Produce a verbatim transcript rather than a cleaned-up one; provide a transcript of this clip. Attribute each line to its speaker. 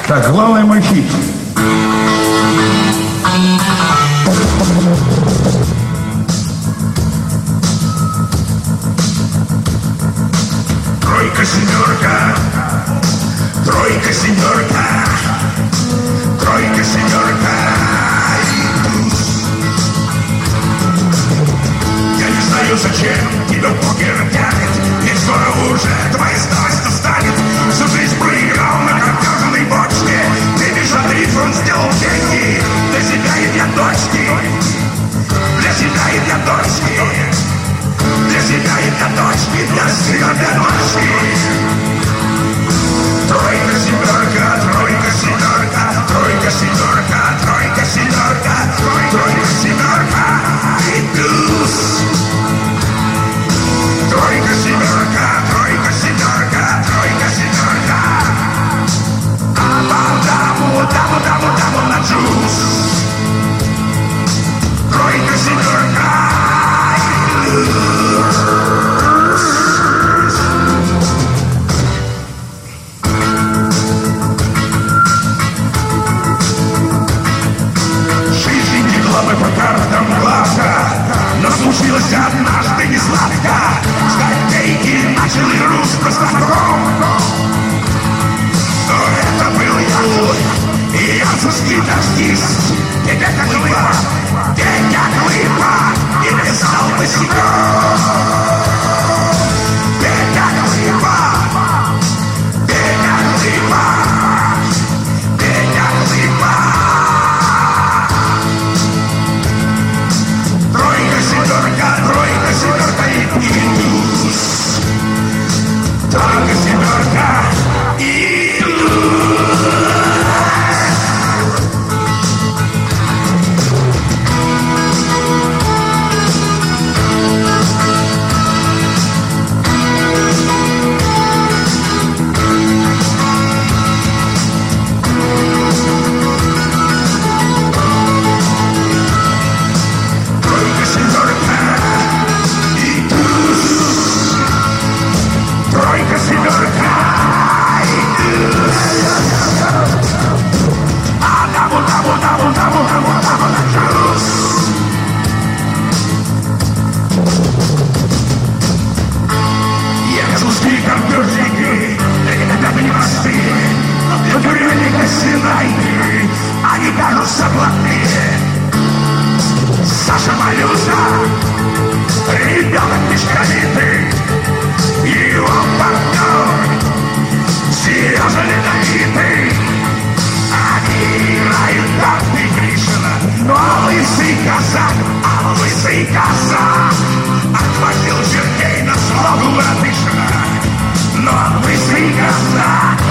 Speaker 1: Так, главный мой хит.
Speaker 2: Тройка, семерка, тройка, семерка, тройка, семерка и туз. Я не знаю, зачем тебя покер тянет, ведь скоро уже твоя старость настанет. Всю жизнь проиграл на картежной бочке, ты бежал рифм, сделал деньги, для себя и для дочки, для себя и для дочки. Для себя и для дочки, для себя, для дочки. Тройка, семерка, тройка, семерка, тройка, семерка, тройка, семерка, тройка, семерка и туз. Тройка, семерка, тройка, семерка, тройка, семерка. Абу-дабу, дабу-дабу, дабу на джуз. Тройка, семерка и туз. По картам глаза, но случилось однажды не сладко. Статейки начал игру с простаком. Но это был я, и я французский таксист. Тебя как лыба, тебя как лыба, и писал босиком. Тебя как лыба, тебя как лыба, тебя как лыба. Тройка, семерка и туз. Тройка, семерка и туз. Они кажутся блатные. Саша Малюса, ребенок мешковитый, его партнер Сережа Ледовитый. Они играют Бабки Гришина, но лысый казак, а лысый казак отвозил чертей на славу Радышина. Но лысый казак